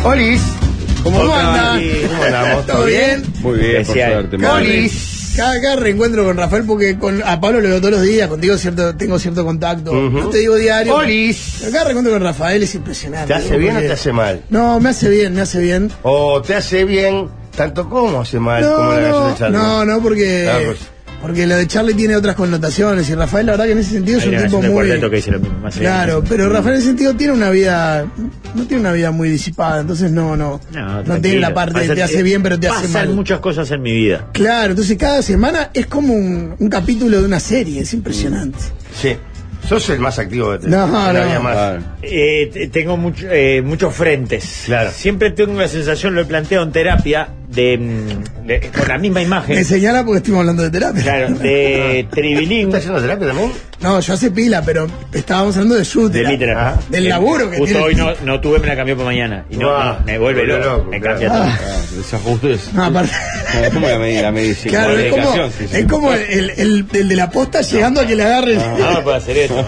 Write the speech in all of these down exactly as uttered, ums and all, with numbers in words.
Olis. ¿Cómo, ¿Cómo anda? ¿Cómo andamos? ¿Todo bien? Muy bien, por suerte. Olis. Cada, cada reencuentro con Rafael, porque con, a Pablo lo veo todos los días, contigo cierto, tengo cierto contacto. Uh-huh. No te digo diario. Olis. Pero cada reencuentro con Rafael es impresionante. ¿Te hace bien o te hace mal? No, me hace bien, me hace bien. O te hace bien tanto como hace mal, no, como la no, canción de Charlie. No, no, porque... Claro, pues. Porque lo de Charlie tiene otras connotaciones y Rafael la verdad que en ese sentido Hay es un tipo muy... Que dice lo mismo, más claro, pero Rafael en ese sentido tiene una vida... No tiene una vida muy disipada, entonces no, no... No, no tiene la parte de te hace bien pero te hace mal. Pasan muchas cosas en mi vida. Claro, entonces cada semana es como un, un capítulo de una serie, es impresionante. Sí. Sos el más activo de No, no, no. Más. Claro. Eh, tengo mucho, eh, muchos frentes. Claro. Siempre tengo la sensación, lo he planteado en terapia, de, de con la misma imagen. Me señala porque estuvimos hablando de terapia. Claro, de tribilín. ¿Estás haciendo terapia también? No, yo hace pila, pero estábamos hablando de shoot. De mi terapia. Ah, del laburo que Justo tiene. hoy no, no tuve, me la cambió para mañana. Y no, ah, no me vuelve loco, loco. Me cambia ah. todo. Desajustes. No, aparte. ¿Cómo la, med la medicina? Claro, la es como, sí, sí. es como el, el, el de la posta llegando a que le agarre el... No, no puedo hacer eso.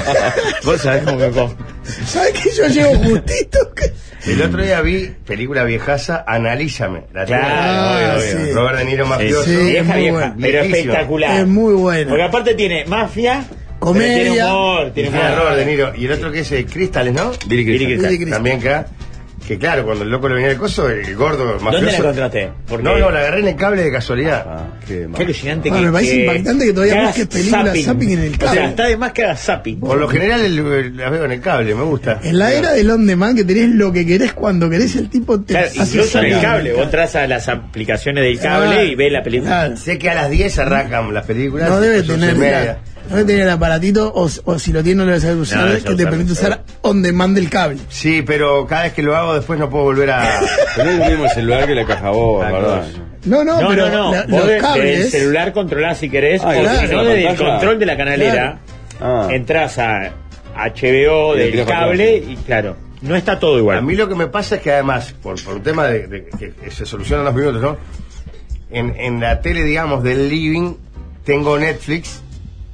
Vos sabés cómo me pongo. ¿Sabes que yo llego justito? El otro día vi película viejaza, Analízame. La claro, ah, obvio, obvio. Sí. Robert De Niro mafioso. Sí, vieja, muy vieja, bueno. pero Viejísimo. espectacular. Es muy bueno. Porque aparte tiene mafia, comedia, tiene humor, tiene humor. Robert De Niro. Y el otro que es eh, Cristales, ¿no? Billy Crystal. Billy Crystal. También acá. Que claro, cuando el loco le venía el coso, el gordo mafioso. ¿Dónde la encontraste? Porque No, no, la agarré en el cable de casualidad. Ah, qué qué alucinante ah, que... me parece que, impactante que todavía hagas busques películas zapping. zapping en el O sea, cable. está de más que haga zapping. Por lo general el, el, las veo en el cable, me gusta. En la era del on demand que tenés lo que querés cuando querés, el tipo te Claro, hace incluso en el zapping. cable, vos entras a las aplicaciones del cable Ah, y ves la película. claro. Sé que a las diez arrancan las películas. No debe son tener, once y media. la, no debe tener el aparatito, o, o si lo tiene no lo debe saber usar, No, no que sabe te usar. permite usar on demand del cable. Sí, pero cada vez que lo hago después no puedo volver a... Pero es el mismo celular que la caja vos, Ah, ¿verdad? No, no, No, pero no, no. la- Vos los desde el cables. celular controlás si querés, Ah, o claro, si no, la desde el pantalla. control de la canalera, Ah. entras a H B O Y le del tirás para cable atrás. y claro, no está todo igual. A mí lo que me pasa es que además, por, por un tema de, de que se solucionan los minutos, ¿no? En, en la tele, digamos, del living, tengo Netflix,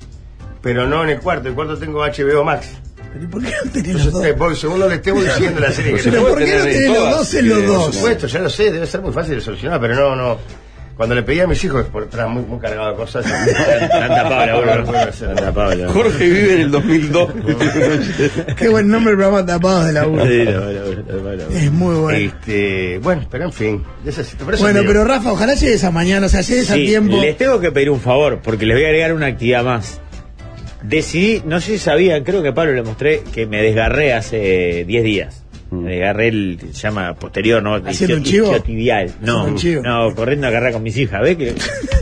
pero no en el cuarto. En el cuarto tengo H B O Max. ¿Pero por qué no tenés los Entonces, dos? eh, por segundo le estoy diciendo la serie que Pero no. ¿por qué no tener en tenés los todas, dos en los eh, Por dos? supuesto, ya lo sé, debe ser muy fácil de solucionar, pero no, no. Cuando le pedí a mis hijos, por atrás muy, muy cargado de cosas. Están tapados, No, no boludo. puedo hacer. Están tapados, ya. Jorge vive en el dos mil dos. Qué buen nombre el programa Tapados de la U. Sí, no, no, no, no, no. Es muy bueno. Este, bueno, pero en fin. Ese, por eso Bueno, te digo. pero Rafa, ojalá llegues a mañana, o sea, llegues a Sí, tiempo. les tengo que pedir un favor, porque les voy a agregar una actividad más. Decidí, no sé si sabían, creo que a Pablo le mostré que me desgarré hace diez días. Me desgarré el, se llama posterior, ¿no? ¿Haciendo un Isquio- chivo? isquiotibial. No, ¿Haciendo un chivo? no, corriendo a carrera con mis hijas, ¿ves que?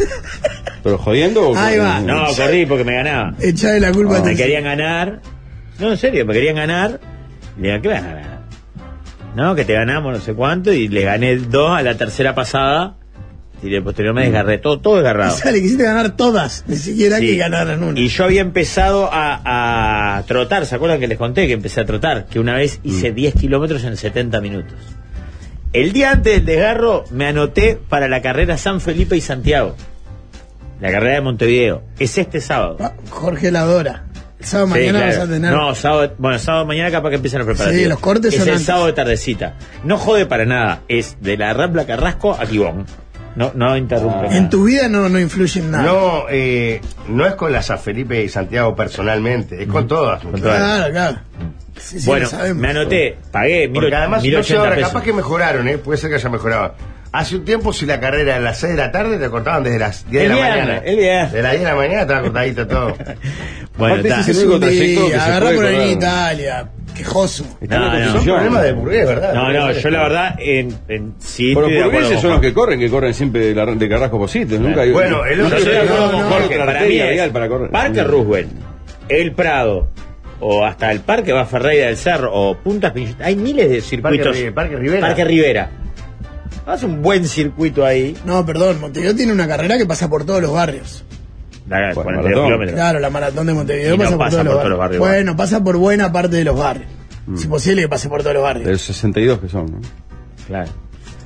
¿Pero jodiendo o Ahí con- va. No, corrí porque me ganaba. Echale la culpa a Me tus querían ganar. No, en serio, me querían ganar. Le digo, ¿qué vas a ganar? No, que te ganamos no sé cuánto y le gané dos a la tercera pasada. Y de posterior me desgarré, todo, todo desgarrado. hijas. Le quisiste ganar todas, ni siquiera Sí. que ganaran una. Y yo había empezado a, a trotar, ¿se acuerdan que les conté que empecé a trotar? Que una vez hice diez kilómetros en setenta minutos. El día antes del desgarro me anoté para la carrera San Felipe y Santiago. La carrera de Montevideo. Es este sábado. Ah, Jorge la adora. El sábado Sí, mañana claro. vas a tener. No, sábado, bueno, sábado mañana capaz que empiezan los preparativos. Sí, los cortes es son el antes. sábado de tardecita. No jode para nada. Es de la Rambla Carrasco a Quibón. No, no interrumpe. En tu vida no, no influye en nada. No, eh, no es con la San Felipe y Santiago personalmente, es con todas. Con todas. Claro, claro. Sí, sí, Bueno, lo sabemos. me anoté, pagué mil, Porque además, mil no sé ochenta ahora, pesos. capaz que mejoraron, ¿eh? Puede ser que haya mejorado. Hace un tiempo, si la carrera era a las seis de la tarde, te cortaban desde las diez El de la viernes, mañana. el viernes. De las diez de la mañana estaba cortadito todo. Bueno, Aparte, está. ese es Es el único un trayecto que día, se agarrá puede por ahí en correr. Italia. Quejoso. Está en No, la no. Son Constitución. problemas de burgués, ¿verdad? No, no, yo la verdad, en, en, sí Pero estoy de los acuerdo burgueses con son los Juan. que corren, que corren siempre de, la, de Carrasco Positos. Nunca hay. Bueno, el no otro estoy de día- acuerdo no, con no, Jorge, Porque la para mí arteria es vial para correr. Parque Roosevelt, El Prado, o hasta el Parque Va Ferreira del Cerro, o Puntas Piñuelas. Hay miles de circuitos. Parque, Parque Rivera. Parque Rivera. Haz un buen circuito ahí. No, perdón, Montevideo tiene una carrera que pasa por todos los barrios. La, Bueno, cuarenta y dos maratón. kilómetros. Claro, la maratón de Montevideo Y no pasa, pasa por, todos, por los todos los barrios. barrios. Bueno, pasa por buena parte de los barrios. Mm. Es imposible que pase por todos los barrios. De los sesenta y dos que son, ¿no? Claro.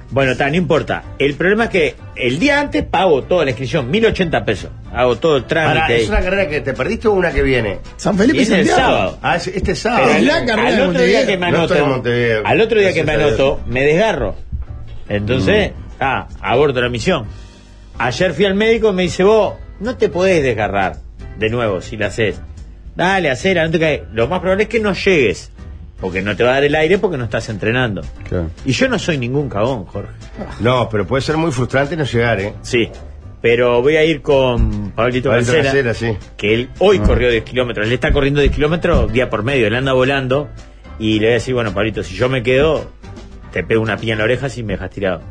Bueno, está, no importa. El problema es que el día antes pago toda la inscripción, mil ochenta pesos. Hago todo el trámite. Ahora, ¿es una carrera que te perdiste o una que viene? San Felipe Viene el sábado. Ah, este sábado. Pero es la al, carrera al de otro día que me No anoto, estoy en Montevideo. al otro día que me Gracias a anoto, me desgarro. Entonces, mm. ah, aborto la misión. Ayer fui al médico y me dice, vos, no te podés desgarrar de nuevo si la haces. Dale, hacela, no te caes. Lo más probable es que no llegues. Porque no te va a dar el aire porque no estás entrenando. Claro. Y yo no soy ningún cagón, Jorge. No, pero puede ser muy frustrante no llegar, ¿eh? Sí. Pero voy a ir con Pablito Cancela, sí. que él hoy Ah. corrió diez kilómetros. Él está corriendo diez kilómetros día por medio, él anda volando. Y le voy a decir, bueno, Pablito, si yo me quedo, te pego una piña en la oreja si me dejas tirado.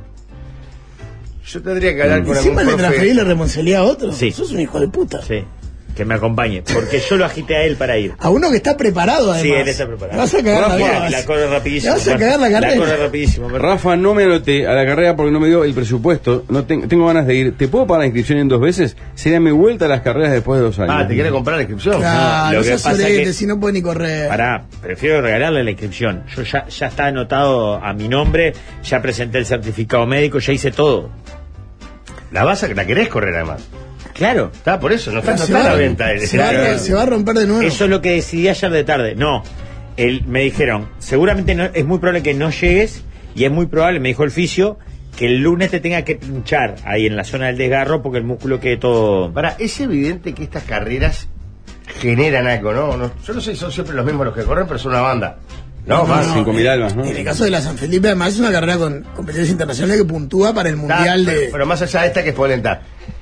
Yo tendría que hablar con Encima algún le profe. transferí la remoncelía a otro. Sí. Sos un hijo de puta. Sí. Que me acompañe. Porque yo lo agité a él para ir. A uno que está preparado, además. Sí, él está preparado. Le vas a cagar la Rafa, vida. La corre rapidísimo. Le vas a cagar la carrera. La corre rapidísimo. Rafa, no me anoté a la carrera porque no me dio el presupuesto. No ten- tengo ganas de ir. ¿Te puedo pagar la inscripción en dos veces? Sería mi vuelta a las carreras después de dos años. Ah, ¿te quiere comprar la inscripción? Claro, lo no que seas pasa sorete, que- si no puede ni correr. Pará, prefiero regalarle la inscripción. Yo ya, ya está anotado a mi nombre, ya presenté el certificado médico, ya hice todo. La vas a, la querés correr además. Claro. Está por eso, no está, no se, está va, a la venta. se, va, a- se va a romper de nuevo. Eso es lo que decidí ayer de tarde. No, el, me dijeron, seguramente no, es muy probable que no llegues y es muy probable, me dijo el fisio, que el lunes te tenga que pinchar ahí en la zona del desgarro porque el músculo quede todo... Para, es evidente que estas carreras generan algo, ¿no? No- yo no sé si son siempre los mismos los que corren, pero son una banda. No, No, más. no, cinco mil almas, ¿no? En el caso de la San Felipe, además, es una carrera con competencias internacionales que puntúa para el Mundial pero, de... pero más allá de esta que es polenta.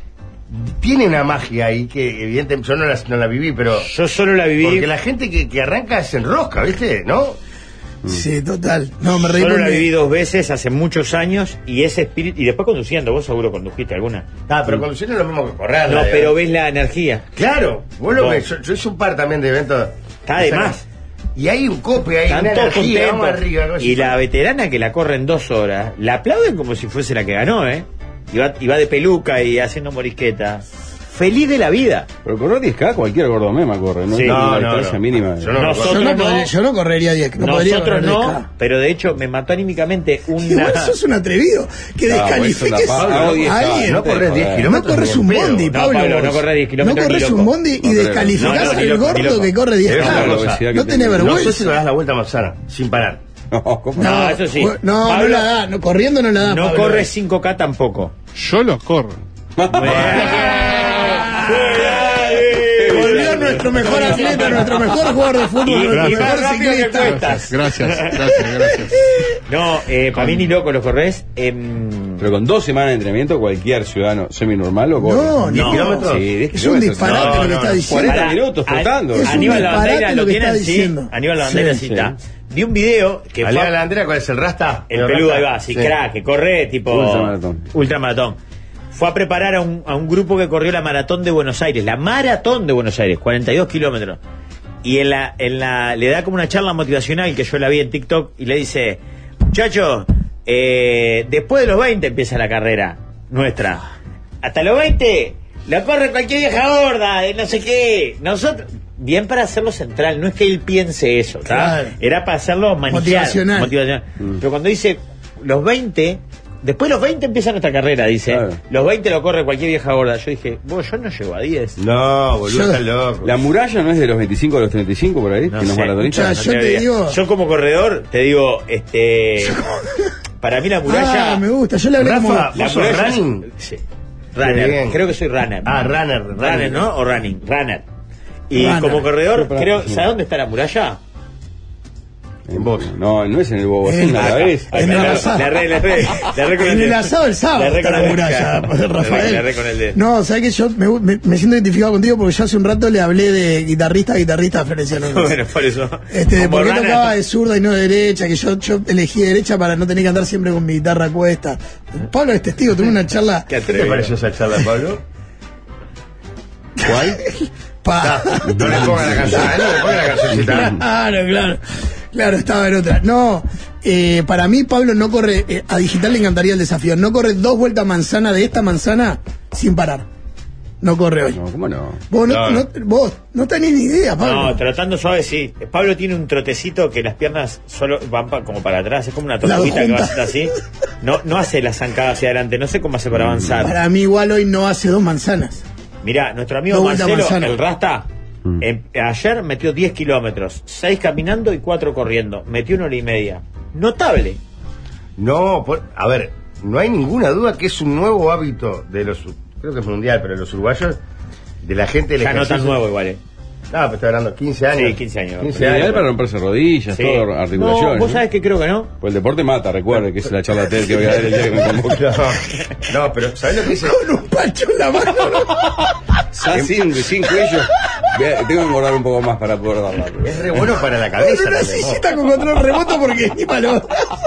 Tiene una magia ahí que evidentemente yo no la, no la viví, pero... Yo solo la viví... Porque la gente que, que arranca se enrosca, ¿viste? ¿No? Sí, total. No, me reí Solo la porque- viví dos veces hace muchos años y ese espíritu... Y después conduciendo, vos seguro condujiste alguna. Ah, pero conducir es lo mismo que correr. No, pero ves la energía. Claro, vos lo Vos. ves. Yo, yo hice un par también de eventos. Está de O sea, más. Y hay un cope, hay Están una todos energía, vamos contentos. arriba. ¿no? Y la veterana que la corre en dos horas, la aplauden como si fuese la que ganó, ¿eh? Y va, y va de peluca y haciendo morisqueta. Feliz de la vida. Pero correr diez K cualquier gordomema corre, ¿no? Sí. Es No, la no, distancia no. mínima. Yo no- Nosotros Yo no, no, podría, yo no correría diez. No podría nosotros correr no, diez K. pero de hecho me mató anímicamente una... Igual sos un atrevido. Que No, descalifiques vos sos una a pava, diez K, alguien. no corres diez No kilómetros. corres ni un en pedo. bondi, No, Pablo. Pablo, vos. no corres diez kilómetros No ni corres loco. un bondi y No creo. descalificás No, no, ni al loco, ni gordo loco. que corre diez Es K. una la cosa. obesidad que No tenés tengo. No vergüenza. sé si lo das la vuelta a manzana, sin parar. No, ¿cómo? No, eso sí. No, no Pablo, la da. No, corriendo no la da. No Pablo. corre cinco K tampoco. Yo los corro. Volvió nuestro mejor atleta, nuestro mejor jugador de fútbol, Y- y nuestro más mejor rápido que ciclista. cuestas. Gracias, gracias, gracias. No, eh, para mí ni loco los corres. em, Pero con dos semanas de entrenamiento, cualquier ciudadano semi-normal lo corre. No, ¿diez no. kilómetros? Sí, diez Es un kilómetros. disparate No, lo que no, está no. diciendo. cuarenta Pará, minutos a- trotando. Es un Aníbal disparate Bandeira lo lo que tienen, está sí. diciendo. Aníbal Bandeira Sí, sí sí. está. Vi un video que fue Alea la bandera, ¿cuál es el rasta? el peludo, ahí va, sí, Sí. crack, que corre tipo Ultramaratón. ultramaratón. Fue a preparar a un, a un grupo que corrió la maratón de Buenos Aires, la maratón de Buenos Aires, cuarenta y dos kilómetros. Y en la, en la, le da como una charla motivacional que yo la vi en TikTok y le dice, muchachos, eh, después de los veinte empieza la carrera nuestra. Hasta los veinte la corre cualquier vieja gorda, de no sé qué. Nosotros, bien para hacerlo central, no es que él piense eso, ¿tá? Claro. Era para hacerlo manillar, Motivacional. motivacional. Mm. Pero cuando dice los veinte, después de los veinte empieza nuestra carrera, dice. Claro. Los veinte lo corre cualquier vieja gorda. Yo dije, vos, yo no llego a diez. No, boludo, Yo- estás loco. La muralla no es de los veinticinco a los treinta y cinco por ahí, No que los sé. maratonistas. Yo No te diría. digo- Yo como corredor, te digo, este... para mí la muralla... Ah, me gusta. Yo le hablé como... Rafa, la ¿vos sos muralla- running? Sí. Runner, bien. creo que soy runner. Ah, runner, Runner, runner. ¿no? O running, runner. Y Runner. como corredor, Sí, para- creo, sí. ¿sabes dónde está la muralla? En vos. No, no es en el bobo, es En- en la Acá. vez. Acá, En el la- asado. la re- la re- la re con En el dedo. asado el sábado La re está con la el- muralla, claro. La re- Rafael. la re con el dedo. No, sabes que yo me, me- me siento identificado contigo porque yo hace un rato le hablé de guitarrista a guitarrista a Feliciano López. Bueno, por eso. Este, de Como por qué runner. tocaba de zurda y no de derecha, que yo, yo elegí derecha para no tener que andar siempre con mi guitarra a cuesta. Pablo es testigo, tuve una charla. Qué ¿Qué te atrevido. pareció esa charla, Pablo? ¿Cuál? Pa- No le pongan la canción, no le pongan la cancioncita. Claro, claro. Claro, estaba en otra. No, eh, para mí Pablo no corre, eh, a Digital le encantaría el desafío, no corre dos vueltas manzana de esta manzana sin parar. No corre hoy. No, ¿cómo no? Vos no, No. no- vos no tenés ni idea, Pablo. No, tratando suave, sí. Pablo tiene un trotecito que las piernas solo van pa- como para atrás, es como una La tortuguita que va junta. a hacer así. no, no hace la zancada hacia adelante, no sé cómo hace para avanzar. Para mí igual hoy no hace dos manzanas. Mirá, nuestro amigo Dos vueltas Marcelo, manzana. el Rasta, Mm. em- ayer metió diez kilómetros, seis caminando y cuatro corriendo. Metió una hora y media. Notable. No, por- a ver, no hay ninguna duda que es un nuevo hábito de los, creo que es mundial, pero de los uruguayos, de la gente del Ya no tan ejercicio. nuevo igual, eh. No, pero estoy hablando quince años. Sí, quince años. quince Ideal años. para romperse rodillas, Sí. todo, articulaciones. No, vos ¿no? sabés que creo que no. Pues el deporte mata, recuerde que es la charla TED que voy a dar el día que me convoque. No, no, pero ¿sabés lo que dice? Con un pancho en la mano. Ah, sin, sin cuello. Voy a- Tengo que engordar un poco más para poder darla. Es re bueno para la Con cabeza. una también, ¿no? sillita con control remoto porque encima lo...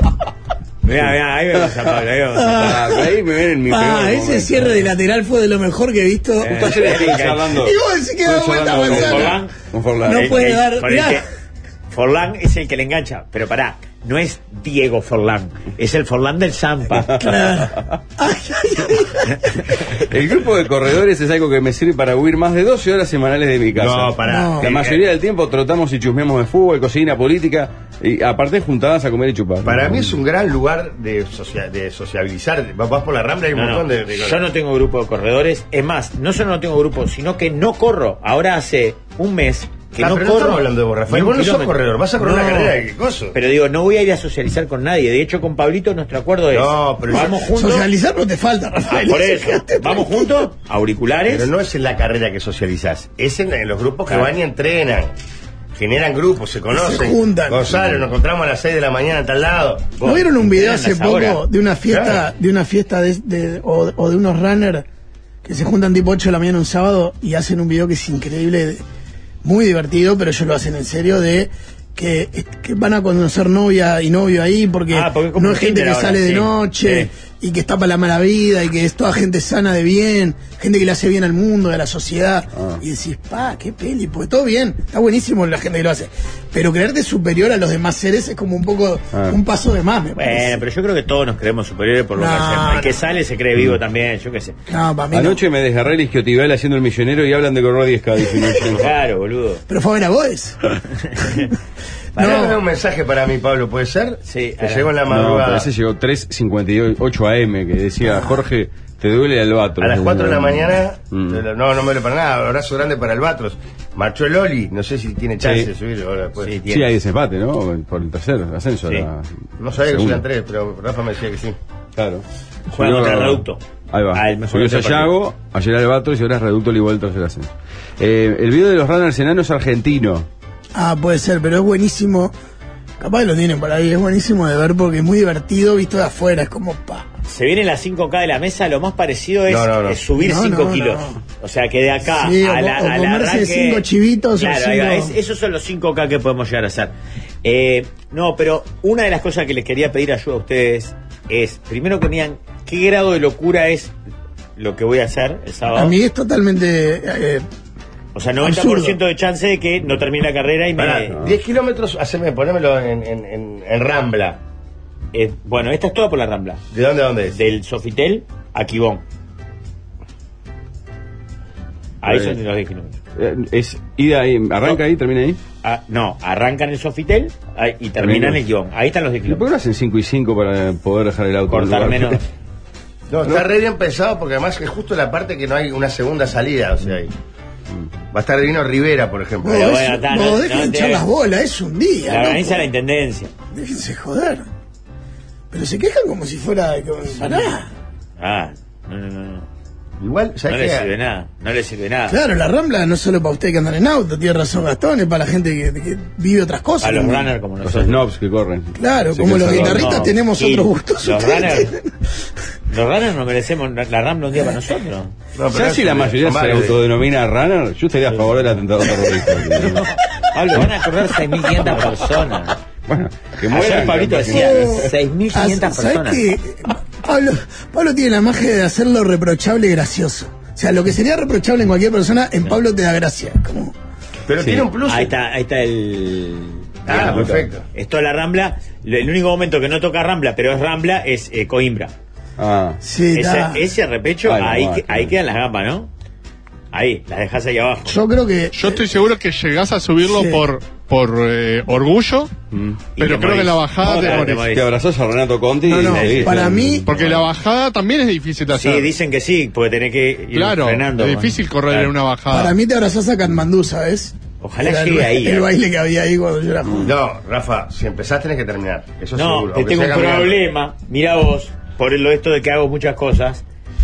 Mirá, mirá, ahí vemos a Pablo, ahí vemos a Pablo. Ah, pero ahí me ven en mi peor Ah, ese momento. cierre de lateral fue de lo mejor que he visto. Eh. Justo ayer estuve charlando. Y vos decís que da Estuve vuelta charlando con manzana. Forlán. Con Forlán. No El- puede el- dar- con el mirá. que- Forlán es el que le engancha, pero pará, no es Diego Forlán, es el Forlán del Zampa. Claro. Ay, ay, ay. El grupo de corredores es algo que me sirve para huir más de doce horas semanales de mi casa. No, pará. No. La Eh, mayoría del tiempo trotamos y chusmeamos de fútbol, cocina, política y aparte juntadas a comer y chupar. Para mí es un gran lugar de, socia- de sociabilizar. Vas vas por la Rambla y hay un No, montón no, de, de- yo no tengo grupo de corredores, es más, no solo no tengo grupo, sino que no corro. Ahora hace un mes que Ah, no pero no corro. estamos hablando de vos, Rafael. ni un Vos no sos kilómetro. corredor, vas a correr No. una carrera de qué cosa. Pero digo, no voy a ir a socializar con nadie. De hecho, con Pablito nuestro acuerdo es, No, pero vamos yo- juntos. Socializar no te falta, Ah, Rafael. por eso, Quédate vamos tranquilo. juntos, auriculares. Pero no es en la carrera que socializás, es en, en los grupos que Claro. van y entrenan. Generan grupos, se conocen. Se juntan. Gonzalo, nos encontramos a las seis de la mañana en tal lado. ¿No vieron un video hace Entrenan poco las horas. de una fiesta, Claro. de una fiesta de, de- o, o de unos runners que se juntan tipo ocho de la mañana un sábado y hacen un video que es increíble, de- muy divertido, pero ellos lo hacen en serio, de que, que van a conocer novia y novio ahí porque, Ah, porque como no un es gente Tinder que ahora, sale de sí. noche Sí. y que está para la mala vida y que es toda gente sana de bien, gente que le hace bien al mundo, a la sociedad. Ah. Y decís, pa, qué peli, porque todo bien, está buenísimo la gente que lo hace. Pero creerte superior a los demás seres es como un poco, Ah. un paso de más, me parece. Bueno, pero yo creo que todos nos creemos superiores por lo No, que hacemos. El que no. sale se cree vivo también, yo qué sé. No, para mí no. Anoche me desgarré el isquiotibial haciendo el millonero y hablan de correr diez K. Claro, boludo. Pero fue a ver a Goes. Pará, No. un mensaje para mí, Pablo, ¿puede ser? Sí, Que ahora. llegó en la No, madrugada. pero ese llegó tres cincuenta y ocho A M que decía, Jorge, te duele el albatros. A las cuatro de la mañana, Mm. no, no me lo para nada, abrazo grande para el Batros. Marchó el Oli, no sé si tiene chance Sí. de subir ahora después. Sí, Sí, tiene. hay desempate, ¿no? Por el tercer ascenso. Sí. la- No sabía que segunda. subían tres, pero Rafa me decía que sí. Claro. Juega Subió- contra el Reducto. Ahí va. Ah, el mejor Subió de ese Sayago, ayer Albatros y ahora es Reducto y vuelto al ascenso. Eh, el video de los runners enanos argentino. Ah, puede ser, pero es buenísimo. Capaz que lo tienen por ahí, es buenísimo de ver porque es muy divertido visto de afuera, es como pa. Se vienen las cinco K de la mesa, lo más parecido es, No, no, no. es subir No, cinco no, kilos. no. O sea, que de acá Sí, a o la, co- o al comerse arranque... cinco chivitos o Claro, ahí va, cinco- es- esos son los cinco K que podemos llegar a hacer. Eh, no, pero una de las cosas que les quería pedir ayuda a ustedes es, primero que me digan qué grado de locura es lo que voy a hacer el sábado. A mí es totalmente... eh, O sea, noventa por ciento absurdo. de chance de que no termine la carrera y me... Pará, diez kilómetros, haceme, ponémelo en, en, en, en Rambla. Eh, bueno, esta es toda por la Rambla. ¿De dónde a dónde es? Del Sofitel a Quibón. Ahí Bien. son los diez kilómetros. Eh, es ida ahí, arranca ahí, termina ahí. Ah, no, arrancan el Sofitel ahí, y terminan el Quibón. Ahí están los diez ¿Y por qué no kilómetros. hacen cinco y cinco para poder dejar el auto? en el Cortar lugar? menos. No, está re bien pensado porque además es justo la parte que no hay una segunda salida, o sea, ahí. Va a estar divino Rivera, por ejemplo. vos, Pero es- bueno, está, vos no- dejen no echar te- las bolas, es un día. La loco. organiza la intendencia. Déjense joder. Pero se quejan como si fuera... como- Pará. Ah, no, no, no. no. Igual, No ¿sabes le qué? sirve nada. No le sirve nada. Claro, la Rambla no es solo para usted que andan en auto, tiene razón Gastón, es para la gente que, que vive otras cosas. A los ¿no? runners como Los nosotros. snobs que corren. Claro, Se como los cansan. guitarristas No, tenemos y otros gustos. Los ustedes runners, tienen- los runners no merecemos la Rambla un día para nosotros. No, pero Ya si eso la es- mayoría son se varios de- autodenomina runner, yo estaría a favor del atentado terrorista. Pablo, van a correr seis mil quinientas personas. Bueno, que Ayer mueran. Pablito capaz que- decía Oh, seis mil quinientas ah, ¿sabés personas. qué? Pablo, Pablo tiene la magia de hacerlo reprochable y gracioso. O sea, lo que sería reprochable en cualquier persona, en Pablo te da gracia. Como, Pero Sí. tiene un plus. Ahí está, ahí está el. Ah, digamos, perfecto. Es toda la Rambla. El único momento que no toca Rambla, pero es Rambla, es eh, Coimbra. Ah, sí, Ese, está. ese repecho, Ay, no, ahí, va, que- claro. ahí quedan las gambas, ¿no? Ahí, las dejás ahí abajo. Yo creo que. Yo estoy seguro que llegás a subirlo Sí. por por eh, orgullo, Mm. Y pero te creo que morís. la bajada No, te te morís. morís. Te abrazás a Renato Conti No, no, y seguís. para mí- Porque la bajada también es difícil de hacer. Sí, dicen que sí, porque tenés que ir Claro, frenando. es man. difícil correr Claro. en una bajada. Para mí te abrazás a Katmandú, ¿sabes? Ojalá Era el, llegue ahí. El eh. baile que había ahí cuando yo era joven. No, Rafa, si empezás tenés que terminar. Eso No, seguro. te aunque tengo sea un caminando. problema. Mira vos, por lo esto de que hago muchas cosas,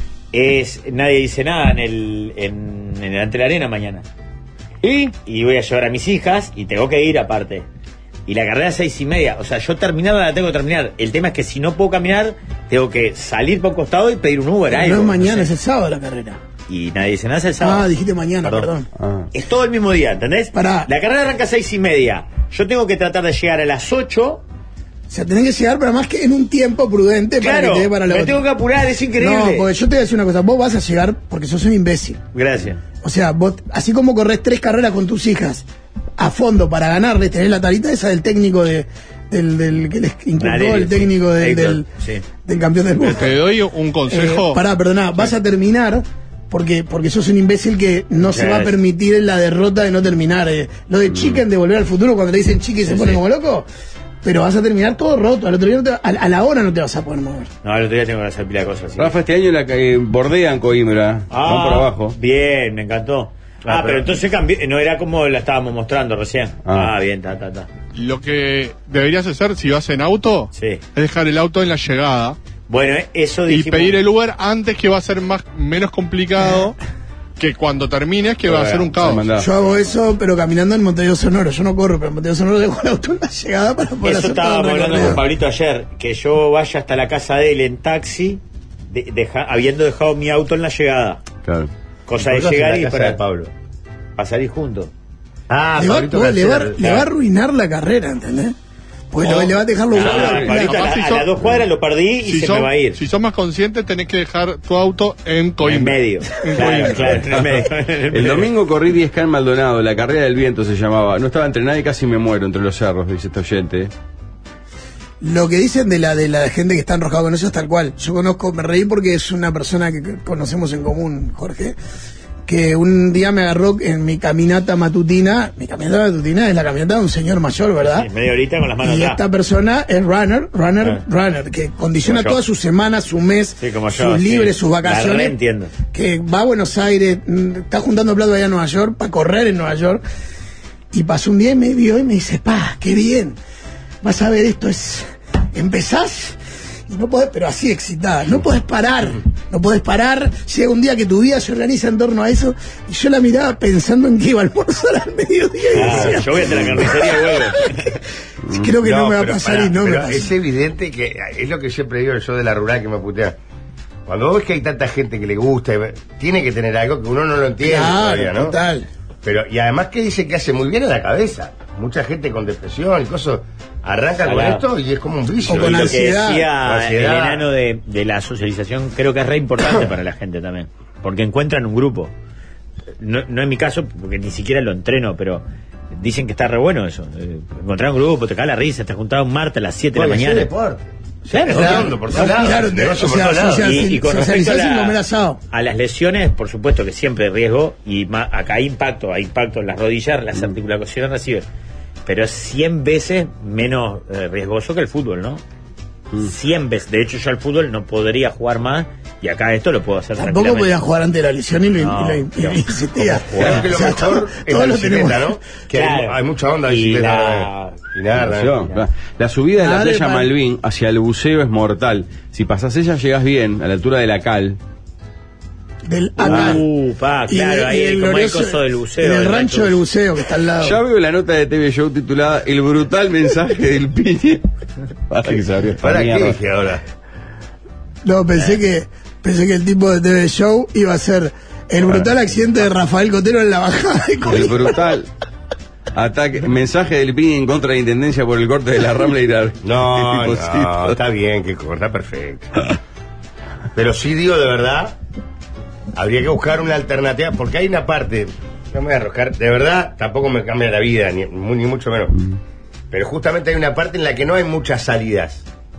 es nadie dice nada en el, en, en el ante la arena mañana. ¿Y? Y voy a llevar a mis hijas y tengo que ir aparte. Y la carrera es seis y media. O sea, yo terminada la tengo que terminar. El tema es que si no puedo caminar, tengo que salir por un costado y pedir un Uber. No algo, es mañana, sé. es el sábado la carrera. Y nadie dice nada, es el sábado. Ah, dijiste mañana, Perdón. perdón. Ah. Es todo el mismo día, ¿entendés? Pará. La carrera arranca a seis y media. Yo tengo que tratar de llegar a las ocho. O sea, tenés que llegar, pero más que en un tiempo prudente para Claro, que te dé para la me otra. tengo que apurar, es increíble. No, porque yo te voy a decir una cosa. Vos vas a llegar porque sos un imbécil. Gracias. O sea, vos, así como corres tres carreras con tus hijas a fondo para ganarle, tenés la tarita esa del técnico de, del, del que les inculcó Valerio, el técnico sí. del, Héctor, del, sí. del campeón del mundo. Te doy un consejo. Eh, pará, perdona, vas a terminar porque porque sos un imbécil que no se Ya va a es. permitir la derrota de no terminar. eh. Lo de Chicken de Volver al Futuro, cuando le dicen Chicken y se Sí, pone sí. como loco, pero vas a terminar todo roto. Al otro día no te va- a, a la hora no te vas a poder mover. No, el otro día tengo que hacer pila de cosas. sí. Rafa, este año la eh, bordean Coimbra. Ah, Van por abajo. Bien, me encantó. Ah, Ah, pero pero- entonces cambié, no era como la estábamos mostrando recién. Ah. Ah, bien, ta, ta, ta. Lo que deberías hacer si vas en auto Sí. es dejar el auto en la llegada Bueno, eh, eso y dijimos. pedir el Uber antes, que va a ser más menos complicado que cuando termines, que va a ser un caos. Mandá. Yo hago eso, pero caminando en Montevideo Sonoro. Yo no corro, pero en Montevideo Sonoro dejo el auto en la llegada para poder Eso hacer todo el estábamos hablando recorrido. con Pablito ayer, que yo vaya hasta la casa de él en taxi, de- deja- habiendo dejado mi auto en la llegada. Claro. Cosa ¿Por de qué hace llegar la y casa para, de Pablo? para salir juntos. Ah, Le va, Pablito vos, le, va, Cancel, le va a arruinar la carrera, ¿entendés? Pues Oh. le va a dejar los Ah, huevos. Pablito, Pablito, a, capaz la- si a sos- las dos cuadras lo perdí y Si se sos, me va a ir. si sos más consciente, tenés que dejar tu auto en en Coimbra. medio. En Claro, Coimbra. claro, en el medio. en el El medio. domingo corrí diez K en Maldonado, la carrera del viento se llamaba. No estaba entrenada y casi me muero entre los cerros, dice este oyente. Lo que dicen de la de la gente que está enroscada con eso es tal cual. Yo conozco, me reí porque es una persona que que conocemos en común, Jorge, que un día me agarró en mi caminata matutina. Mi caminata matutina es la caminata de un señor mayor, ¿verdad? Sí, media horita con las manos Y atrás. esta persona es runner, runner, Ah. runner, que condiciona Como yo. toda su semana, su mes, Sí, como yo, sus sí. libres, sus La vacaciones. reentiendo. Que va a Buenos Aires, mm, está juntando plata allá en Nueva York para correr en Nueva York. Y pasó un día y me vio y me dice, pa, qué bien. Vas a ver, esto es. Empezás y no podés, pero así excitada, no podés parar, no podés parar. Llega un día que tu vida se organiza en torno a eso. Y yo la miraba pensando en que iba a almorzar al mediodía y Ah, decía, yo voy hasta la carnicería y vuelvo. creo que no, me va a pero pasar pará, y no me pero pasa. es evidente que es lo que siempre digo yo de la rural que me putea. Cuando vos ves que hay tanta gente que le gusta, y ve- tiene que tener algo que uno no lo entiende todavía, Claro, ¿no? total. Pero, y además que dice que hace muy bien a la cabeza. Mucha gente con depresión y cosas arranca con Salado. esto y es como un vicio. O con Y lo que ansiedad. decía Ansiedad. el enano de, de la socialización creo que es re importante para la gente también, porque encuentran un grupo. No, no en mi caso, porque ni siquiera lo entreno, pero dicen que está re bueno eso. Eh, encontrar un grupo, te cae la risa, te juntado un martes a las siete de la Bueno, y hacer mañana. deporte. Claro, Es claro. redondo por todos lados. Claro, te- negocio o por sea, todos lados. social- Y, y con respecto a, socializar sin la- comer asado. a las lesiones, por supuesto que siempre hay riesgo, y ma- acá hay impacto, hay impacto en las rodillas, las articulaciones reciben, pero es cien veces menos eh, riesgoso que el fútbol, ¿no? cien veces. De hecho, yo al fútbol no podría jugar más, y acá esto lo puedo hacer Tampoco tranquilamente. podía jugar antes de la lesión y lo, No, y lo- y lo no. insistía. Creo que lo O sea, mejor todo- es todos la lo bicicleta, tenemos. ¿no? Que hay, Claro. hay mucha onda de Y bicicleta. la- Y nada, Nació, ¿no? la, la subida de la Dale, playa man. Malvin hacia el buceo es mortal. Si pasás ella, llegas bien, a la altura de la cal. Del acá. Uh, pa, Y claro, de- ahí y el como el glorioso- coso del buceo. en el del rancho del buceo que está al lado. Ya veo la nota de T V Show titulada El brutal mensaje del piñe. Para que se abrió esta ¿Para qué mierda. dije ahora? No, pensé que pensé que el tipo de T V Show iba a ser el brutal accidente de Rafael Cotero en la bajada de El Coimbra. brutal ataque, mensaje del piñe en contra de la intendencia por el corte de la Rambla y la- No, el no, tipocito. está bien que corta perfecto. Pero sí digo de verdad, habría que buscar una alternativa, porque hay una parte, no me voy a arrojar, de verdad tampoco me cambia la vida, ni, mu- ni mucho menos. Pero justamente hay una parte en la que no hay muchas salidas.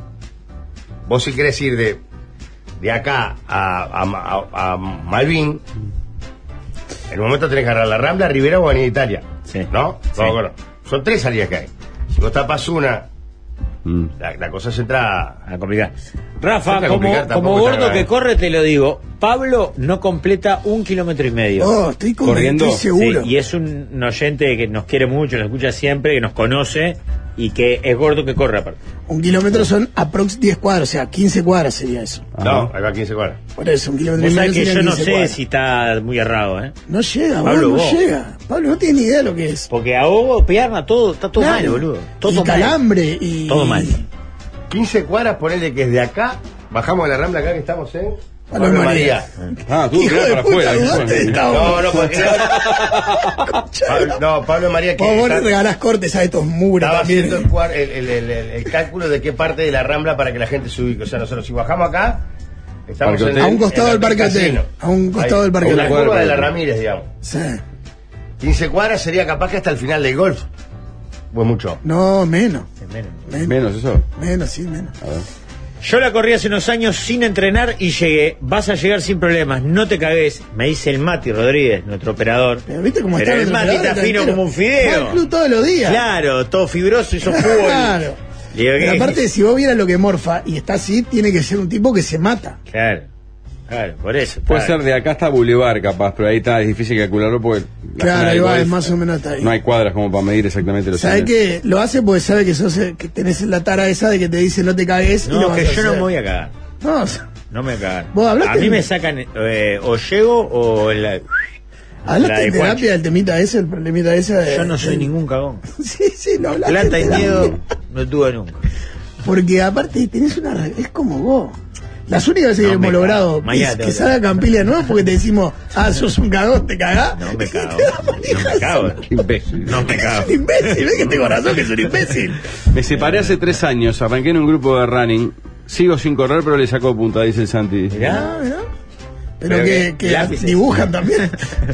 Vos si querés ir de, de acá a, a, a- a Malvin, En un momento tenés que agarrar la Rambla, Rivera o Avenida Italia. Sí. ¿No? Sí. No, bueno, son tres salidas que hay. Si vos tapas una, Mm. la, la cosa se entra... A complicar. Rafa, Está como, complicado, tampoco como está gordo grave. que corre, te lo digo. Pablo no completa un kilómetro y medio. Oh, estoy, con, Corriendo. estoy seguro. Sí, y es un, un oyente que nos quiere mucho, nos escucha siempre, que nos conoce y que es gordo que corre aparte. Un kilómetro son aprox diez cuadras, o sea, quince cuadras sería eso. No, ahí va quince cuadras. Por eso, un kilómetro Vos y medio sabés que serían yo no quince sé cuadras. si está muy errado, ¿eh? No llega, Pablo, vos, no vos. llega. Pablo no tiene ni idea de lo que es. Porque ahogo, pierna, todo, está todo Claro. mal, boludo. Todo y mal. calambre y... Todo mal. quince cuadras, ponele que es de acá, bajamos de la Rambla acá que estamos en... Pablo Pablo María. Ah, tú Hijo quedás de para puta, afuera. ¿dónde ¿viste? está? No, no, porque... Pablo, no, Pablo María que Vos, vos está- le regalás cortes a estos muros estaba también. haciendo el, cuar- el, el- el- el- el cálculo de qué parte de la Rambla para que la gente se ubique. O sea, nosotros si bajamos acá, estamos Parque en, Hotel. A un costado en del Parque casino. Hotel. A un costado Ahí, del Parque en la Hotel. curva de la Parque Hotel. Ramírez, digamos. Sí. quince cuadras sería capaz que hasta el final del golf. Pues mucho. No, menos. Es menos. Menos, Menos eso. menos, sí, menos. A ver. Yo la corrí hace unos años sin entrenar y llegué. Vas a llegar sin problemas, no te cagues. Me dice el Mati Rodríguez, nuestro operador. Pero viste cómo Pero está el nuestro Mati está operador, fino entero. como un Va fideo. al club todos los días. Claro, todo fibroso, hizo fútbol. Claro. Le digo, Pero ¿qué? aparte, si vos vieras lo que morfa y está así, tiene que ser un tipo que se mata. Claro, claro, por eso. Puede claro. ser de acá hasta Boulevard, capaz, pero ahí está, es difícil calcularlo porque. la Claro, zona ahí del va, golf, es más o menos hasta ahí. No hay cuadras como para medir exactamente los ¿Sabes cien. qué? Lo hace porque sabe que sos eh, que tenés la tara esa de que te dice no te cagues y lo No, vas que a yo no hacer. me voy a cagar. No, o sea, No me voy a cagar. ¿Vos hablaste A mí en- me sacan eh, o llego o la. ¿hablaste la de en terapia Juancho. del temita ese, el problemita ese? De, Yo no soy de- ningún cagón. Sí, sí, lo hablaste. Plata y en terapia. miedo no tuve nunca. Porque aparte tenés una... re- es como vos. Las únicas veces No que me hemos cago. logrado Mañana que, tengo que que- salga Campilla nuevo porque te decimos, ah, sos un cagón, te cagás. No me Y cago. te da No manija me cago. Qué imbécil. No me Es cago. un imbécil, ves que tengo razón que es un imbécil. Me separé hace tres años, arranqué en un grupo de running. Sigo sin correr, pero le saco punta, dice el Santi. Mirá. Ah, mirá. Pero, Pero que, que que lápices. dibujan también.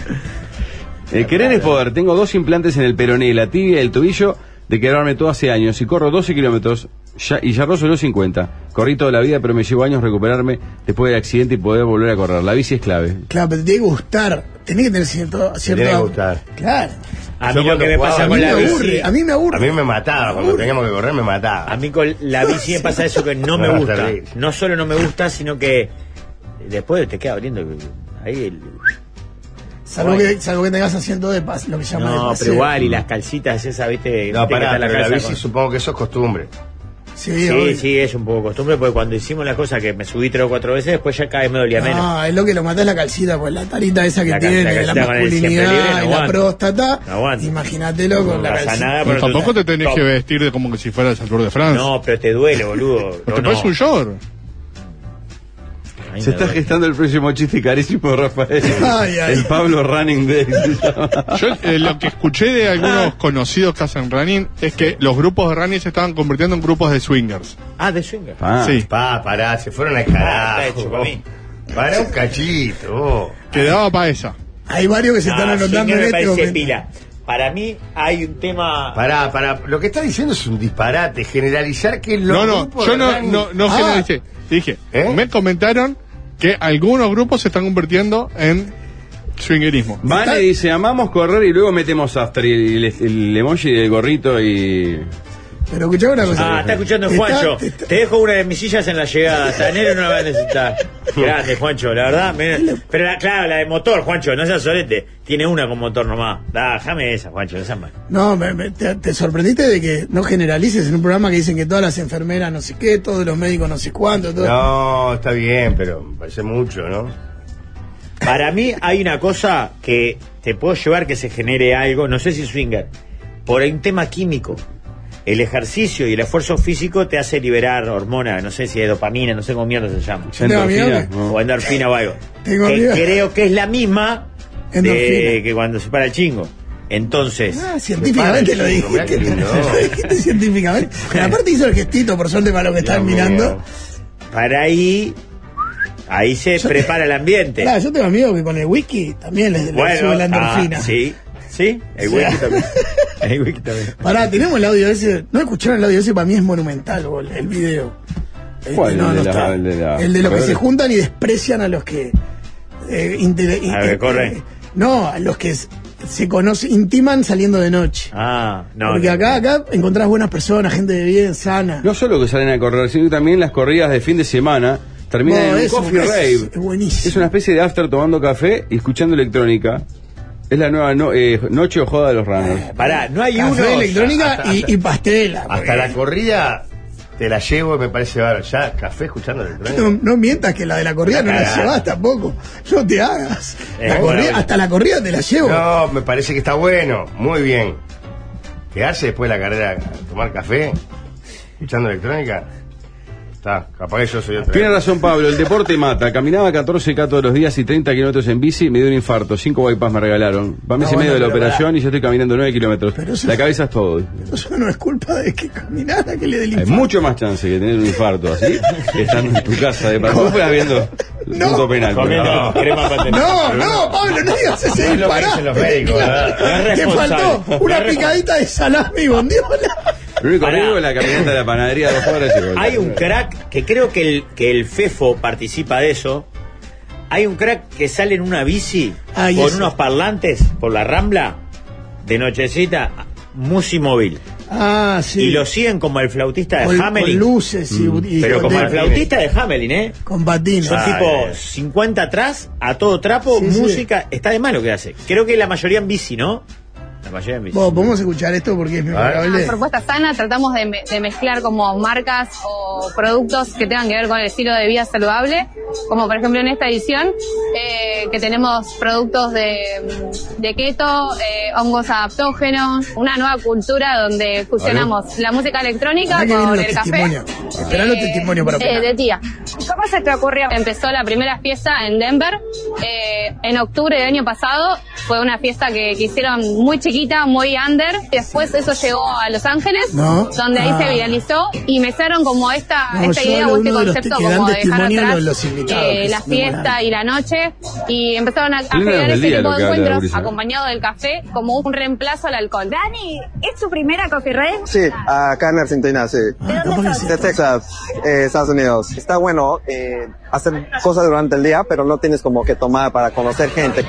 El querer es poder. Tengo dos implantes en el peroné, la tibia y el tobillo de quebrarme todo hace años. Y corro doce kilómetros ya, y ya rozo los cincuenta. Corrí toda la vida, pero me llevó años recuperarme después del accidente y poder volver a correr. La bici es clave. Claro, pero te tiene que gustar. Tenés que tener cierto... cierto tiene que gustar. Claro. A Yo mí lo cuando que me jugaba, pasa A con mí me la aburre, bici. a mí me aburre. A mí me mataba, cuando Aburre. teníamos que correr me mataba. A mí con la bici me pasa eso que no me No, gusta. terrible. No solo no me gusta, sino que después te queda abriendo ahí el... Salvo que, salvo que tengas asiento de paz, lo que se llama de No, paseo. pero igual, y las calcitas esas, viste, No, viste que pará, está la pero la calza bici con- supongo que eso es costumbre. Sí, Sí, obvio. sí, es un poco costumbre, porque cuando hicimos las cosas que me subí tres o cuatro veces, después ya cada vez me dolía menos. No, es lo que lo mata es la calcita, pues la tarita esa que La cal- tiene, la la, calcita con el siempre libre, masculinidad no y la aguanta. próstata. No aguanta. Imagínatelo con No la pasa calcita. nada, Pero pero tampoco te tenés no. que vestir de como que si fueras al Tour de France. No, pero te duele, boludo. Pero No, te pones no. un short. A mí Se me está duele. gestando el próximo chiste carísimo, Rafael. Ay, ay. El Pablo Running Day. Yo eh, lo que escuché de algunos conocidos que hacen running es que los grupos de running se estaban convirtiendo en grupos de swingers. Ah, de swinger. Ah, Sí. Pa, pará, se fueron al Ah, está carajo. hecho para mí. Para un cachito. vos. Quedaba para esa. Hay varios que se están No, anotando swinger en me este parece momento. pila. Para mí hay un tema... Pará, pará. Lo que está diciendo es un disparate. Generalizar que los No, no, grupos yo de no, running- no, no Ah. generalicé. Dije, ¿Eh? me comentaron que algunos grupos se están convirtiendo en swingerismo. Vane dice, amamos correr y luego metemos after y el, el emoji del gorrito y... Pero escuchame una cosa. Ah, está escuchando Está- Juancho. te está- Te dejo una de mis sillas en la llegada. Hasta enero no la vas a necesitar. Grande, Juancho, la verdad. me- Pero la, claro, la de motor, Juancho, no seas solete. Tiene una con motor nomás. Da, déjame esa, Juancho, no seas mal. No, me- me- te, te sorprendiste de que no generalices en un programa que dicen que todas las enfermeras no sé qué, todos los médicos no sé cuánto, todo. No, está bien, pero me parece mucho, ¿no? Para mí hay una cosa que te puedo llevar que se genere algo, no sé si swinger, por un tema químico. El ejercicio y el esfuerzo físico te hace liberar hormonas, no sé si es dopamina, no sé cómo mierda se llama. Tengo miedo Endorfina, que- ¿no? O endorfina o algo. Tengo que miedo. creo que es la misma de, Endorfina. que cuando se para el chingo. Entonces, Ah, científicamente lo Para el chico, mirá dijiste. qué lindo. Lo dijiste científicamente. Pero aparte hizo el gestito, por suerte, para los que están Dios mirando. mío. para ahí, ahí se Yo- prepara el ambiente. Claro, yo tengo amigos que con el wiki también les, les sube la endorfina. ah, sí, sí, el Sí. wiki también. El wiki también. Pará, tenemos el audio ese. No escucharon el audio ese, para mí es monumental, bol, el video. Este, ¿Cuál? no, ¿El no de la- está. el de la- El de los que Pero- se juntan y desprecian a los que. Eh, inte- A los que eh, corren. eh, No, a los que se conocen, intiman saliendo de noche. Ah, no. Porque no, acá, no. acá encontrás buenas personas, gente de bien, sana. No solo que salen a correr, sino que también las corridas de fin de semana terminan No, en un eso, coffee es- rave. es buenísimo. Es una especie de after tomando café y escuchando electrónica. Es la nueva no- eh, noche o joda de los runners. Pará, no hay Café, uno. electrónica hasta- y, hasta- y pastela. Hasta porque la corrida te la llevo y me parece bárbaro. Ya, café escuchando electrónica. No, no mientas que la de la corrida no la Cagada. llevas tampoco. No te hagas. Eh, La bueno, corrida- bueno. hasta la corrida te la llevo. No, me parece que está bueno. Muy bien. Quedarse después de la carrera a tomar café, escuchando electrónica. Está, capaz que yo soy otro. Tiene razón Pablo, el deporte mata. Caminaba catorce K todos los días y treinta kilómetros en bici, me dio un infarto. Cinco bypass me regalaron. Va mes No, y medio bueno, de la pero operación y yo estoy caminando nueve kilómetros. Pero eso- La cabeza es todo. Eso no es culpa de que caminara, que le dé el Hay infarto. mucho más chance que tener un infarto así que estando en tu casa de paso. Vos fueras viendo el No. punto penal. Comiendo No. crema para tener. No, no, Pablo, no digas ese Es lo que dicen los médicos, ¿verdad? No es Te responsable. faltó una No es picadita de salami, bondiola. Lo único Pará. riesgo es la caminata de la panadería de dos cuadras y vuelta. Hay un crack que creo que el, que el FEFO participa de eso. Hay un crack que sale en una bici Ay, con eso. unos parlantes por la Rambla de nochecita, Musimóvil. Ah, sí. Y lo siguen como el flautista de con, con Hamelin. luces y, y Pero con, como el de- flautista de Hamelin, ¿eh? con patines. Son Ah, tipo eh. cincuenta atrás, a todo trapo, Sí, sí. música. Está de más lo que hace. Creo que la mayoría en bici, ¿no? La mayoría en bici. Vos, podemos escuchar esto porque es memorable. Una propuesta sana, tratamos de, me- de mezclar como marcas o productos que tengan que ver con el estilo de vida saludable, como por ejemplo en esta edición, eh, que tenemos productos de, de keto, eh, hongos adaptógenos, una nueva cultura donde fusionamos la música electrónica Mirá que con vienen el los café. testimonios. Esperá los testimonios para Eh, opinar. de tía. ¿Cómo se te ocurrió? Empezó la primera fiesta en Denver eh, en octubre del año pasado. Fue una fiesta que, que hicieron muy chiquita, muy under. Y después eso llegó a Los Ángeles, No. donde ahí Ah. se viralizó y empezaron como esta, No, esta yo idea hablo o de este uno de los concepto que dan como de dejar testimonio atrás los- los invitados, eh, que la es memorable. fiesta y la noche y empezaron a, a Plenos generar del ese día tipo lo de que habla encuentros Mauricio. acompañado del café como un reemplazo al alcohol. Dani, ¿es tu primera coffee rave? Sí, acá en Argentina, sí. Ah, capaz que sí. De Texas, eh, Estados Unidos. Está bueno eh, hacer cosas durante el día, pero no tienes como que tomar para conocer gente.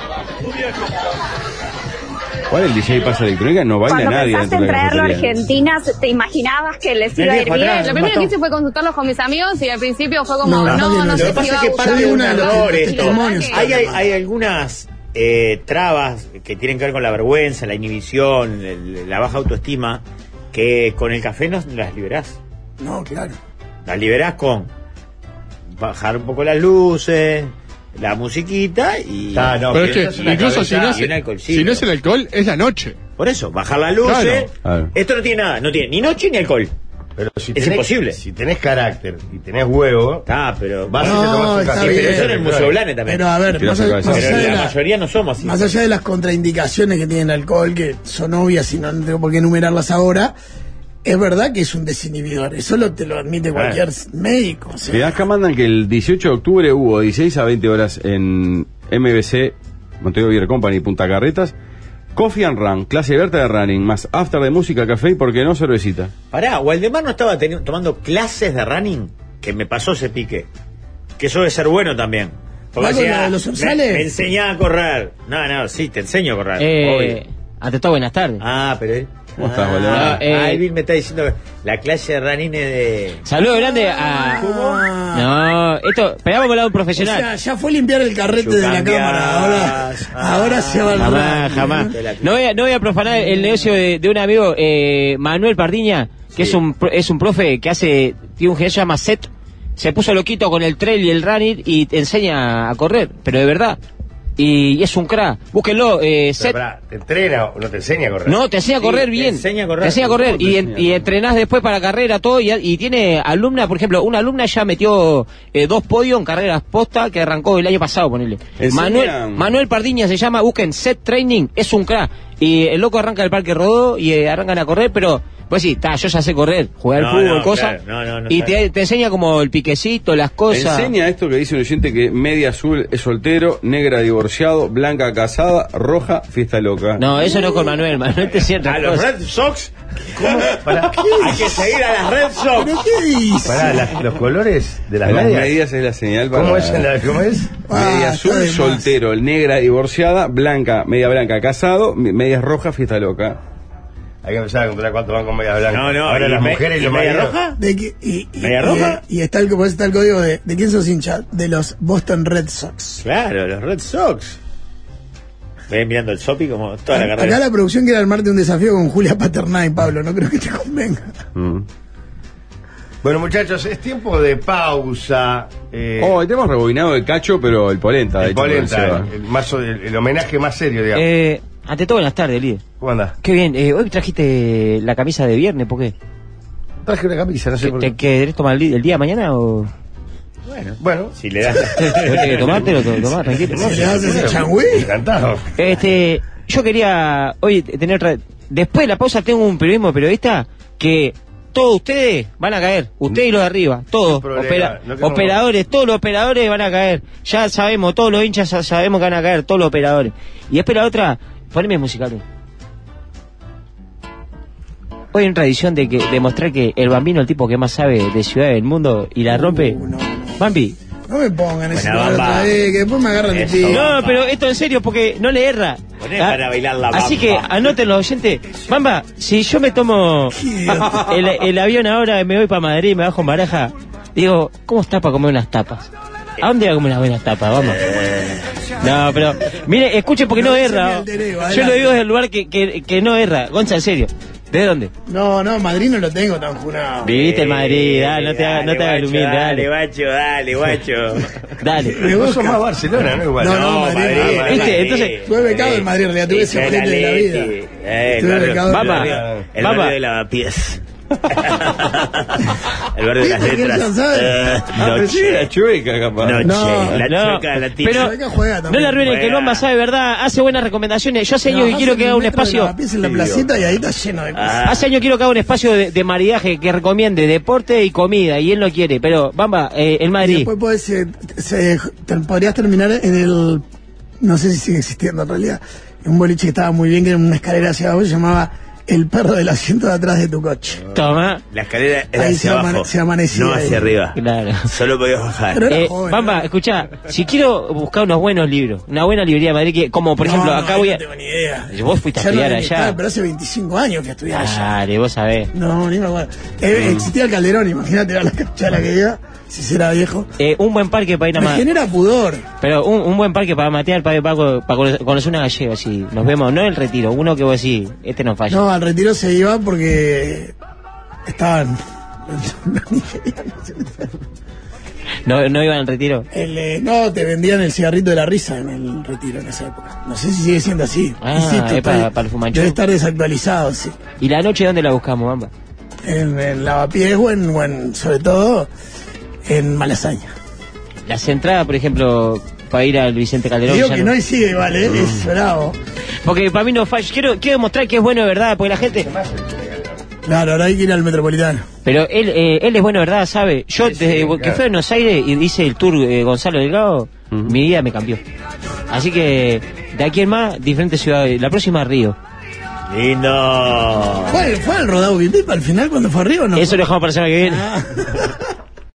¿Cuál el D J pasa electrónica? No baila Cuando nadie pensaste dentro en de la traerlo a cafetería. Argentina, ¿te imaginabas que les iba a ir viejo bien? atrás. Lo primero que mató. hice fue consultarlo con mis amigos y al principio fue como, No, no, capaz que no, no. sé Lo que pasa si es va que a parte gustar. de un uno de los error esto. testimonios. Hay, hay, hay algunas eh, trabas que tienen que ver con la vergüenza, la inhibición, el- la baja autoestima, que con el café no las liberás. No, claro. Las liberás con bajar un poco las luces, la musiquita y... Ah, no, Pero es esa es que una incluso si cabeza no, y es, un alcoholcito. si no es el alcohol, es la noche. Por eso, bajar las luces. Claro. Claro. Esto no tiene nada, no tiene ni noche ni alcohol. Pero si Es tenés- imposible. Si tenés carácter y tenés huevo, Ah, pero... vas y te No, tomas un está café. Sí, pero bien. eso en el Museo Blane también. Pero a ver, Tirás más, la allá- cabeza. más Pero allá de la la- mayoría no somos así. más allá de las contraindicaciones que tiene el alcohol, que son obvias y no tengo por qué enumerarlas ahora, es verdad que es un desinhibidor. Eso lo, te lo admite cualquier médico. O sea, Y acá mandan que el dieciocho de octubre hubo dieciséis a veinte horas en M B C, Montevideo Beer Company, Punta Carretas, Coffee and Run, clase abierta de running, más after de música, café y, ¿por qué no, cervecita? Pará, Waldemar no estaba teni- tomando clases de running, que me pasó ese pique. Que eso debe ser bueno también. Porque ¿Va con decía, la de los me, orzales? me enseñaba a correr. No, no, sí, te enseño a correr. Eh, obvio. ante todo, buenas tardes. Ah, pero él. ¿Cómo estás, ah, Waldemar? Eh, ah, Elvin me está diciendo que la clase de running es de. Saludos grande a. Ah. No, esto. Esperamos hablar de un O profesional. sea, ya fue limpiar el carrete de la Chucambias. cámara. Ahora, Ah. ahora se va al Jamás, ranking. jamás. No voy a, no voy a profanar el negocio de, de un amigo, eh, Manuel Pardiña, que Sí. es un pro- es un profe que hace, tiene un gimnasio que se llama Set. Se puso loquito con el trail y el running y te enseña a correr, pero de verdad. Y, y es un crack. Búsquenlo, eh, Pero, Set. pará, ¿te entrena o no te enseña a correr? No, te enseña a Sí, correr te bien. enseña a correr. Te enseña a correr. ¿Cómo te Y, enseña a en- y correr? entrenás después para carrera, todo. Y, y tiene alumna, por ejemplo, una alumna ya metió eh, dos podios en carreras posta que arrancó el año pasado, ponele. Enseñan- Manuel, Manuel Pardiña se llama, busquen Set Training, es un crack. Y el loco arranca del Parque Rodó y eh, arrancan a correr, pero pues sí, ta, yo ya sé correr, jugar No, al fútbol, no, cosas. claro, no, no, no y sabe. te, te enseña como el piquecito, las cosas. Enseña esto que dice un oyente que media azul es soltero, negra divorciado, blanca casada, roja fiesta loca. No, eso no es con Manuel, Manuel te enseña A otras los cosas. Red Sox Para, Hay que seguir a las Red Sox. ¿Pero qué dice? para las- los colores de las Las medias. medias es la señal para... ¿Cómo es? en la- ¿Cómo es? Ah, Media está azul, de más. soltero, negra, divorciada, blanca, media blanca, casado, me- medias rojas, fiesta loca. Hay que empezar a controlar cuántos van con medias blancas. No, no, Ahora y las me- mujeres y y los media maridos. roja. De que- y, y, ¿Media y- roja? y está el, por eso está el código de, ¿de quién sos hincha? De los Boston Red Sox. Claro, los Red Sox. Ven mirando el Sopi como toda la Acá carrera. la producción quiere armarte un desafío con Julia Paternay, Pablo. No creo que te convenga. Mm. Bueno, muchachos, es tiempo de pausa. Eh, Oh, te hemos rebobinado el cacho, pero el polenta. de el hecho, polenta, con el Seba. el, el más- el- el homenaje más serio, digamos. Eh, ante todo, buenas tardes, líder. ¿Cómo andás? Qué bien, eh, hoy trajiste la camisa de viernes, ¿por qué? Traje una camisa, no sé ¿Te, por te qué. querés tomar el, di- el día de mañana o...? Bueno, Bueno, si le das. ¿Vos tenés que tomártelo? to- Tomá, tranquilo. Si le das ese changüí. encantado. Este, yo quería hoy tener otra... Después de la pausa tengo un periodismo periodista que todos ustedes van a caer. Ustedes y los de arriba, todos. problema, Opera- no queremos- operadores, todos los operadores van a caer. Ya sabemos, todos los hinchas ya sabemos que van a caer, todos los operadores. Y después la otra, poneme musical. Hoy hay una tradición de que demostrar que el Bambino es el tipo que más sabe de ciudades del mundo y la rompe. Uh, no, no. Bambi. No me pongan ese Buena lugar bamba. otra vez, que después me agarran de Eso. tiro. No, pero esto en serio, porque no le erra. Poné Ah, para bailar la Así que bamba. anoten los oyentes. Bamba, si yo me tomo el, el avión ahora y me voy para Madrid, me bajo en Baraja, digo, ¿cómo está para comer unas tapas? ¿A dónde va a comer unas buenas tapas? Vamos. No, pero, mire, escuche porque no, No, erra. ese es el Derego, Yo lo adelante. digo desde el lugar que, que, que no erra. Gonza, en serio. ¿De dónde? No, no, Madrid no lo tengo tan jurado. Viviste en Madrid, dale, no te hagas no te hagas el humilde, Dale, dale. guacho, dale, guacho. Dale. Me Vos sos busca. más Barcelona, ¿no? Igual. No, no, Madrid, Madrid. ¿Viste? Entonces, Fue becado en Madrid, en realidad, tuve ese Esa es objeto de la Leti. vida. Eh, el Tuve barrio, becado el en Vamos. barrio- el Vamos. barrio de Lavapiés. El barrio de las ¿Viste que letras. él sabe? Eh, Ah, pensé que era noche. chueca, capaz. Noche. No, La no, chueca, la tía. pero- Acá juega No también. le arruinen que el Bamba sabe verdad, hace buenas recomendaciones. Yo hace años que quiero que haga un espacio. En la placita y ahí está lleno de cosas. Ah, Hace años quiero que haga un espacio de, de maridaje que recomiende deporte y comida, y él lo quiere. Pero, Bamba, eh, en Y Madrid. después podés, eh, se- te- podrías terminar en el. No sé si sigue existiendo en realidad. Un boliche que estaba muy bien, que era una escalera hacia abajo, se llamaba El perro del asiento de atrás de tu coche. Toma. la escalera era Ahí se hacia amane- abajo. se amanecía no ahí. hacia arriba. Claro. Solo podías bajar. Pero era Eh, joven. Bamba, ¿no? escuchá, si quiero buscar unos buenos libros, una buena librería de Madrid, que, como por No, ejemplo, no, acá ahí voy no a. tengo ni idea. Vos fuiste a Ya no estudiar debe estar, allá. pero hace veinticinco años que estudié allá. Dale, vos sabés. No, ni me acuerdo. Eh, Existía el Calderón, imagínate la cachala que iba, si será viejo. Eh, un buen parque para ir a Me Ma- genera pudor. Pero un, un buen parque para matear, para, para, para conocer una gallega, así. Nos vemos, no el retiro, uno que vos decís, este no falla. No, al retiro se iba porque estaban los nigerianos. No, no iban al retiro. El, eh, no, te vendían el cigarrito de la risa en el retiro en esa época. No sé si sigue siendo así. Ah, Insisto, es para- estoy- para el fumanchú. debe estar desactualizado, sí. ¿Y la noche dónde la buscamos, Bamba? En, en Lavapiés o en, o en- sobre todo, en Malasaña. Las entradas, por ejemplo, para ir al Vicente Calderón. Digo ya que no, y sigue, vale, es bravo. Porque para mí no falla. Quiero, quiero demostrar que es bueno de verdad, porque la gente. Claro, ahora hay que ir al Metropolitano. Pero él, eh, él es bueno de verdad, ¿sabe? Yo desde que fui a Buenos Aires y hice el tour eh, Gonzalo Delgado, mi vida me cambió. Así que de aquí en más, diferentes ciudades. La próxima Río. Lindo. ¿Fue, fue al rodado Bipipa al final cuando fue arriba o no? Eso lo dejamos para la semana que viene. Ah.